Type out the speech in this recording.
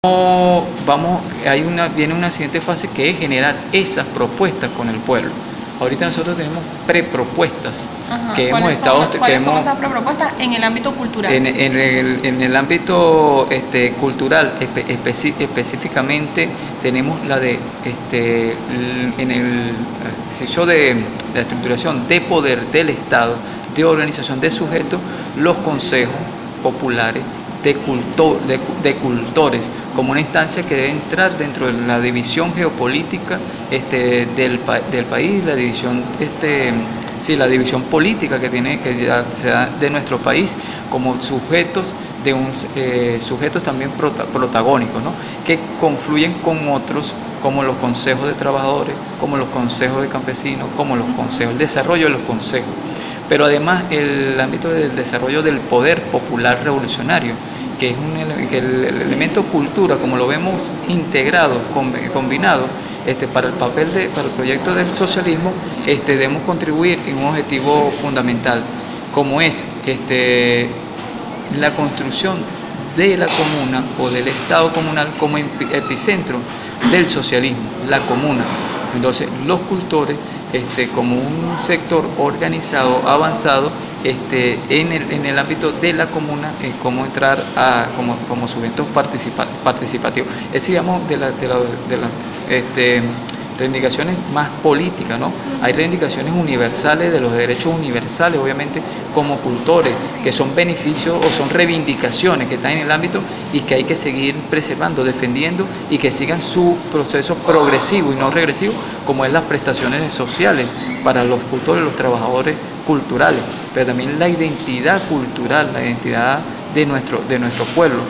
Viene una siguiente fase que es generar esas propuestas con el pueblo. Ahorita nosotros tenemos prepropuestas que hemos estado... ¿Cuáles son esas prepropuestas en el ámbito cultural? En el ámbito cultural, específicamente tenemos la de en el ejercicio de la estructuración de poder del Estado, de organización de sujetos, los consejos populares de cultores, como una instancia que debe entrar dentro de la división geopolítica del país, la división la división política que ya se da de nuestro país, como sujetos sujetos también protagónicos, ¿no? Que confluyen con otros, como los consejos de trabajadores, como los consejos de campesinos, como los consejos, el desarrollo de los consejos. Pero además el ámbito del desarrollo del poder popular revolucionario, que es el elemento cultura, como lo vemos integrado, combinado, para el proyecto del socialismo, debemos contribuir en un objetivo fundamental, como es la construcción de la comuna o del Estado comunal como epicentro del socialismo, la comuna. Entonces, los cultores, como un sector organizado, avanzado, en el ámbito de la comuna, cómo entrar como sujetos participativos. Es, digamos, de las reivindicaciones más políticas, ¿no? Hay reivindicaciones universales, de los derechos universales, obviamente, como cultores, que son beneficios o son reivindicaciones que están en el ámbito y que hay que seguir preservando, defendiendo, y que sigan su proceso progresivo y no regresivo, como es las prestaciones sociales para los cultores, los trabajadores culturales, pero también la identidad cultural, la identidad de nuestro pueblo.